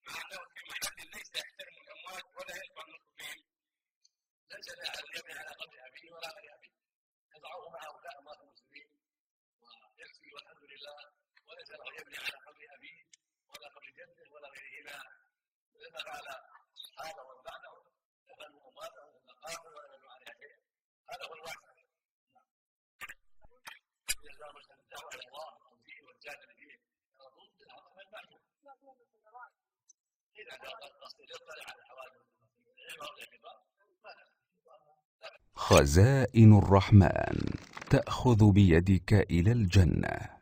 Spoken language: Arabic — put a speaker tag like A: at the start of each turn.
A: مع انه في محل ليس يحترم الاموات ولا يدفع المسلمين، ليس يبني على قبر ابيه ولا غير ابيه، يضعه مع هؤلاء اموات المسلمين ويكفي والحمد لله، وليس له يبني على قبر ابيه ولا قبر جده ولا غيرهما، لما فعل الصحابه ومن بعدهم دفنوا امواتهم في المقابر ولا يبنوا عليها شيئا. هذا هو الواقع. إذا مسلم الدعوة إلى الله والتوحيد والجهاد فيه يرضون بالعظمة المعلوم. إذا كان قصد يطلع على حوادث العلم والاعتبار.
B: خزائن الرحمن تأخذ بيدك إلى الجنة.